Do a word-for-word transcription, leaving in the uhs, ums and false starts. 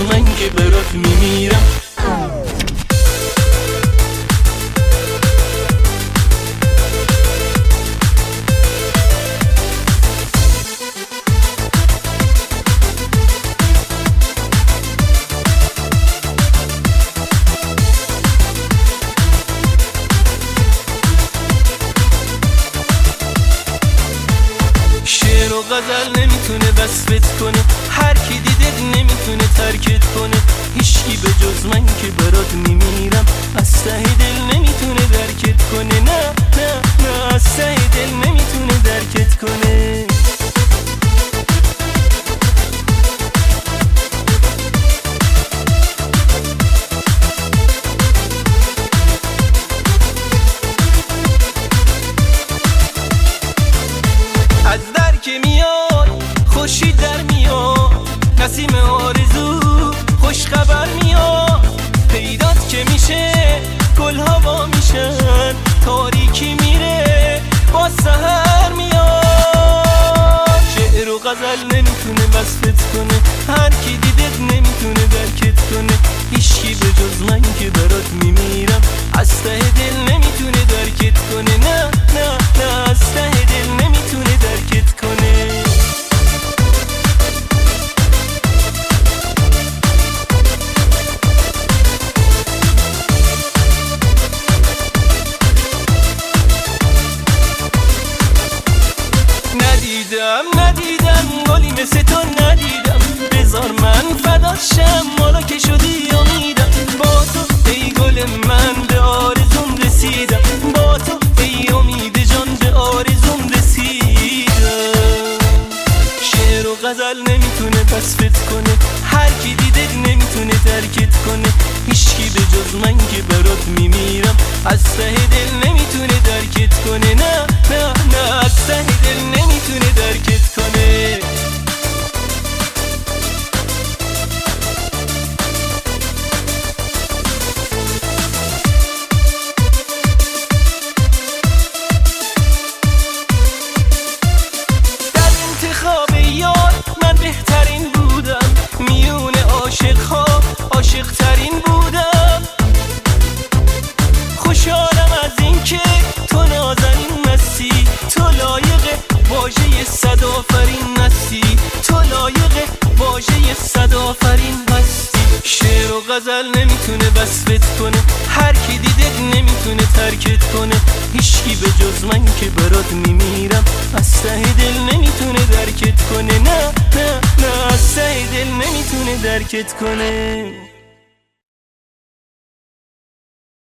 جز من که برات میمیرم. شعر و غزل نمیتونه وصفت کنه، هر کی دیدت نمیتونه ترکت کنه. هیچکی به جز من که برات میمیرم، از ته دل نمیتونه درکت کنه. نه نه نه از ته دل نمیتونه درکت کنه. از در که میاد خوشی در میاد، نسیم آرزو خوش خبر میاد. پیدات که میشه گل هوا میشن، تاریکی میره با سحر میاد. شعر و غزل نمیتونه وصفت کنه، هر کی دیدت نمیتونه درکت کنه. هیچکی به جز من که برات میمیرم، از ته دل نمیتونه درکت کنه. نه نه نه از ته دل نمیتونه درکت کنه. ندیدم ندیدم گلی مثل تو ندیدم، بذار من فدات شم مالا که شدی امیدم. با تو ای گل من به آرزوم رسیدم، با تو ای امید جان به آرزوم رسیدم. شعر و غزل نمیتونه وصفت کنه، هر کی دیدت نمیتونه ترکت کنه. هیچکی به جز من که برات میمیرم، از ته دل نمیتونه درکت کنه. نه نه نه از ته دل نمیتونه درکت کنه. در انتخاب یار من بهترین بودم، میون عاشق ها عاشق ترین بودم. خوشحالم از این که تو نازنین هستی، تو لایق واژه صد آفرین هستی، تو لایق واژه صد آفرین هستی. شعر و غزل نمیتونه وصفت کنه، هر کی دیدت نمیتونه ترکت کنه. هیچکی به جز من که برات میمیرم، از ته دل نمیتونه درکت کنه. نه نه نه از ته دل نمیتونه درکت کنه.